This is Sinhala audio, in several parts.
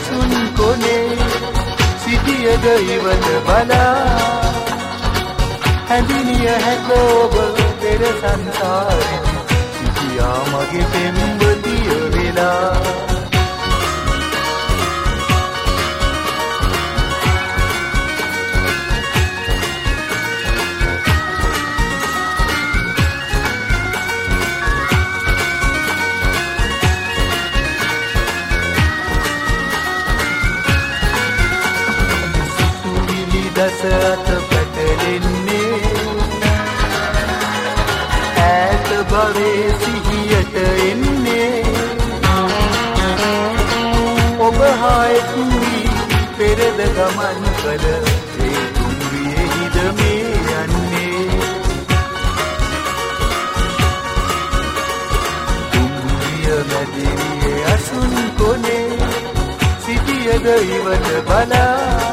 අසුන් කොනේ සිටියද ඉවත බලා හැඳිනිය හැක ඔබ පෙර සංසාරේ සිටියා මගේ පෙම්වතිය වෙලා දසත පැටලෙන්නේ ඈත භවයේ සිහියට එන්නේ ඔබ හායතුයි පෙරද ගමන් කළ ඒ දුරියේ හිද මේ යන්නේ දුරිය මැදිරියේ අසුන් කොනේ සිටියද ඉවත බලා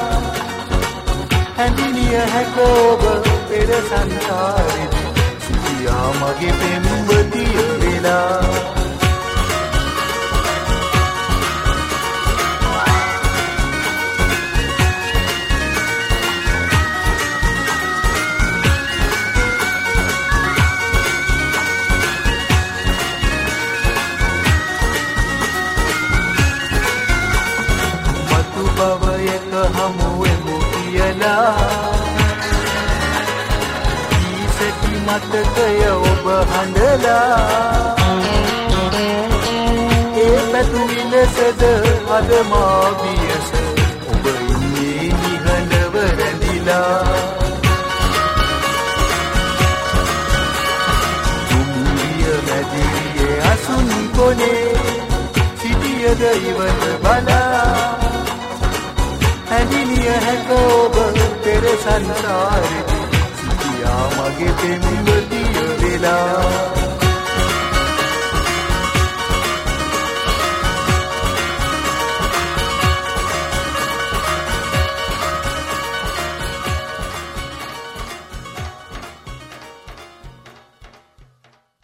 හැඳිනිය හැක ඔබ පෙර සංසාරෙදි සිටියා මගේ පෙම්වතිය වෙලා මතු භවයක හමුවෙමු ඊසති මතකය ඔබ හඬලා ඒ පැතුමි ලෙසද අද මා වියස ඔබ ඉන්නේ නිහඬව රැඳිලා දුම්රිය මැදිරියේ අසුන් කොනේ සිටියද ඉවත බලා හැඳිනිය හැක ඔබ පෙර සංසාරෙදි සිටියා මගේ පෙම්වතිය වෙලා